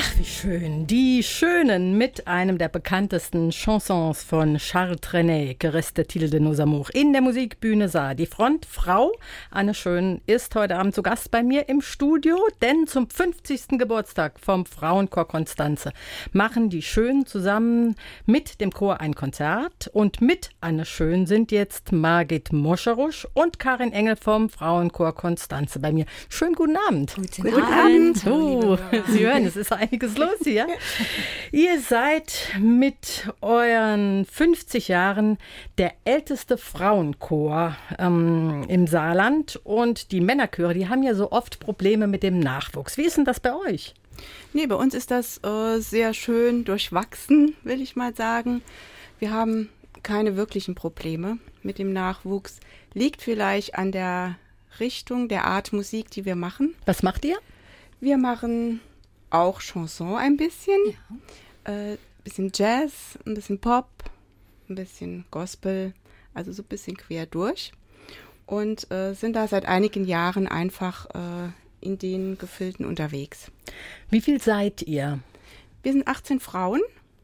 Ach, wie schön. Die Schönen mit einem der bekanntesten Chansons von Charles Trenet, Que reste-t-il de nos amours, in der Musikbühne Saar. Die Frontfrau, Anne Schön, ist heute Abend zu Gast bei mir im Studio, denn zum 50. Geburtstag vom Frauenchor Konstanze machen die Schön zusammen mit dem Chor ein Konzert. Und mit Anne Schön sind jetzt Margit Moscherusch und Karin Engel vom Frauenchor Konstanze bei mir. Schönen guten Abend. Guten Abend. So, Sie hören, es ist einiges los hier. Ihr seid mit euren 50 Jahren der älteste Frauenchor im Saarland, und die Männerchöre, die haben ja so oft Probleme mit dem Nachwuchs. Wie ist denn das bei euch? Nee, bei uns ist das sehr schön durchwachsen, will ich mal sagen. Wir haben keine wirklichen Probleme mit dem Nachwuchs. Liegt vielleicht an der Richtung, der Art Musik, die wir machen. Was macht ihr? Wir machen auch Chanson ein bisschen, bisschen Jazz, ein bisschen Pop, ein bisschen Gospel, also so ein bisschen quer durch, und sind da seit einigen Jahren einfach in den Gefilden unterwegs. Wie viel seid ihr? Wir sind 18 Frauen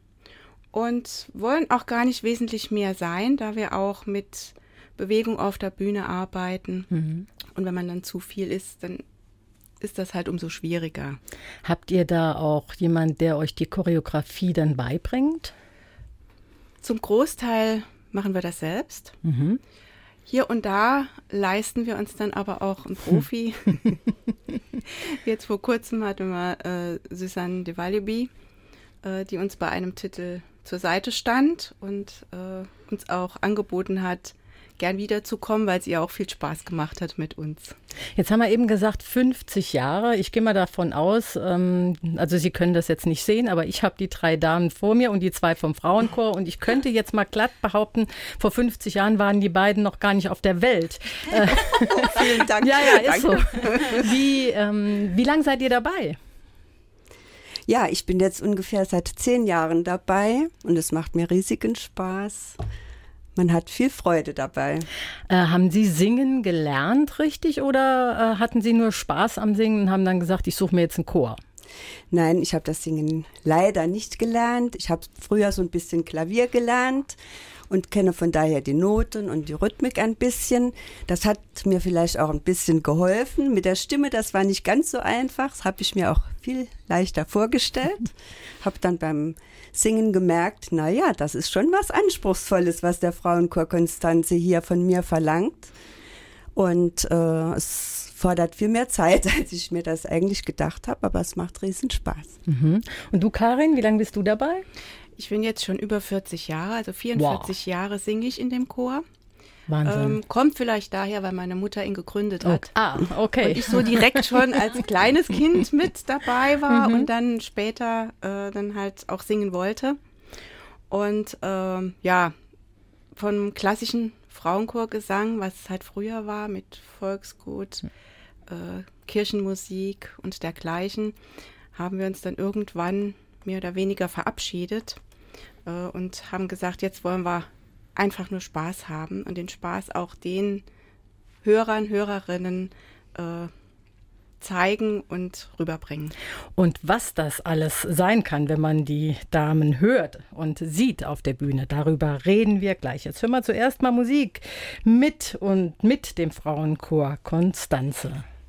und wollen auch gar nicht wesentlich mehr sein, da wir auch mit Bewegung auf der Bühne arbeiten. Mhm. Und wenn man dann zu viel ist, dann ist das halt umso schwieriger. Habt ihr da auch jemand, der euch die Choreografie dann beibringt? Zum Großteil machen wir das selbst. Mhm. Hier und da leisten wir uns dann aber auch einen Profi. Jetzt vor kurzem hatten wir Susanne de Walibi, die uns bei einem Titel zur Seite stand und uns auch angeboten hat, gern wiederzukommen, weil es ihr auch viel Spaß gemacht hat mit uns. Jetzt haben wir eben gesagt 50 Jahre. Ich gehe mal davon aus, also Sie können das jetzt nicht sehen, aber ich habe die 3 Damen vor mir und die 2 vom Frauenchor, und ich könnte jetzt mal glatt behaupten, vor 50 Jahren waren die beiden noch gar nicht auf der Welt. Vielen Dank. Ja, ist so. Wie lange seid ihr dabei? Ja, ich bin jetzt ungefähr seit 10 Jahren dabei und es macht mir riesigen Spaß. Man hat viel Freude dabei. Haben Sie singen gelernt, richtig, oder hatten Sie nur Spaß am Singen und haben dann gesagt, ich suche mir jetzt einen Chor? Nein, ich habe das Singen leider nicht gelernt. Ich habe früher so ein bisschen Klavier gelernt und kenne von daher die Noten und die Rhythmik ein bisschen. Das hat mir vielleicht auch ein bisschen geholfen. Mit der Stimme, das war nicht ganz so einfach. Das habe ich mir auch viel leichter vorgestellt. Habe dann beim Singen gemerkt, naja, das ist schon was Anspruchsvolles, was der Frauenchor Konstanze hier von mir verlangt. Und es fordert viel mehr Zeit, als ich mir das eigentlich gedacht habe, aber es macht riesen Spaß. Mhm. Und du, Karin, wie lange bist du dabei? Ich bin jetzt schon über 40 Jahre, also 44 Jahre singe ich in dem Chor. Wahnsinn. Kommt vielleicht daher, weil meine Mutter ihn gegründet hat. Okay. Und ich so direkt schon als kleines Kind mit dabei war und dann später dann halt auch singen wollte. Und vom klassischen Frauenchorgesang, was halt früher war mit Volksgut, Kirchenmusik und dergleichen, haben wir uns dann irgendwann mehr oder weniger verabschiedet und haben gesagt, jetzt wollen wir einfach nur Spaß haben und den Spaß auch den Hörern, Hörerinnen zeigen und rüberbringen. Und was das alles sein kann, wenn man die Damen hört und sieht auf der Bühne, darüber reden wir gleich. Jetzt hören wir zuerst mal Musik mit dem Frauenchor Konstanze.